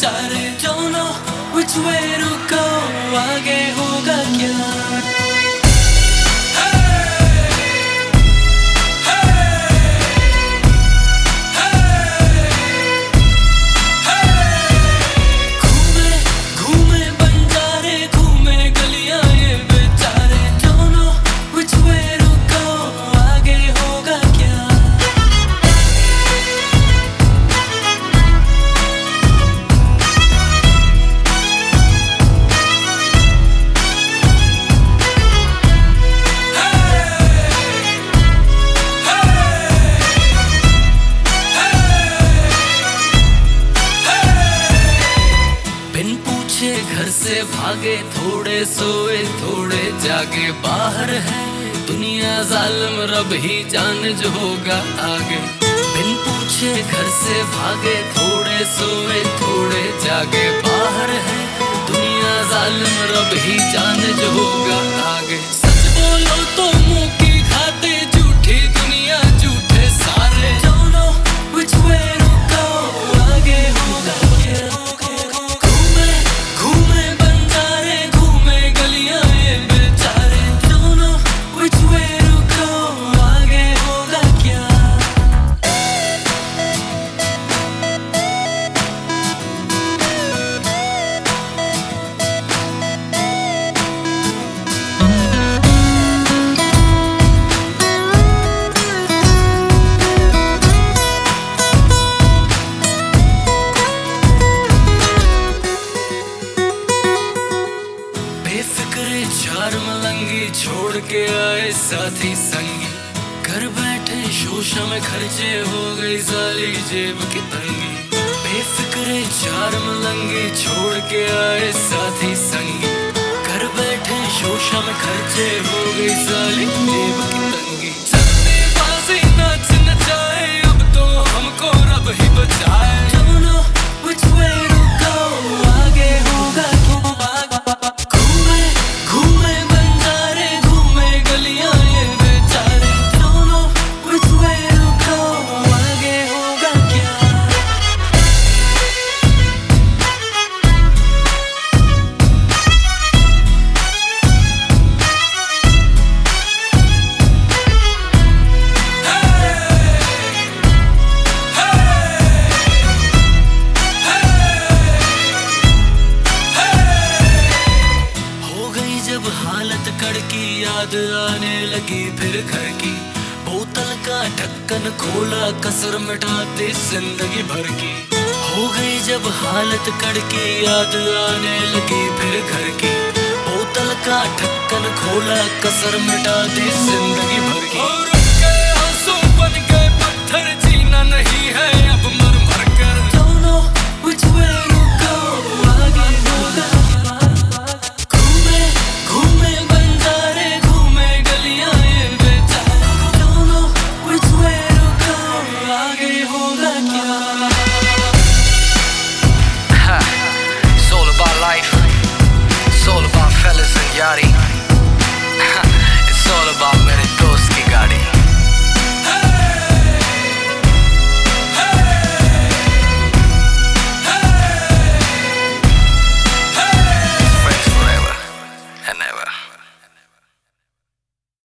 बेचारे don't know which way to go, आगे होगा क्या। घर से भागे, थोड़े सोए थोड़े जागे, बाहर है दुनिया जालिम, रब ही जाने जो होगा आगे। बिन पूछे घर से भागे, थोड़े सोए थोड़े जागे, बाहर है दुनिया जालिम, रब ही जाने जो होगा आगे। सच बोलो तो मुंह की खाते, झूठी दुनिया झूठे सारे, don't know which way to go, आगे होगा क्या। चार मलंगी छोड़ के आए साथी संगी, घर बैठे शोशा में खर्चे हो गई साली जेब की तंगी। बेफिक्रे चार मलंगी छोड़ के आए साथी संगी, घर बैठे शोशा में खर्चे हो गई साली जेब की तंगी। सत्तेबाजी नाच नचाए, अब तो हमको रब ही बचाए, don't know which way to go, आगे होगा हालत कड़की, याद आने लगी फिर घर की। बोतल का ढक्कन खोला, कसर मिटाते जिंदगी भर की। हो गई जब हालत कड़की, याद आने लगी फिर घर की। बोतल का ढक्कन खोला, कसर मिटाते जिंदगी भर की। और उनके आंसू बन गए पत्थर, जीना नहीं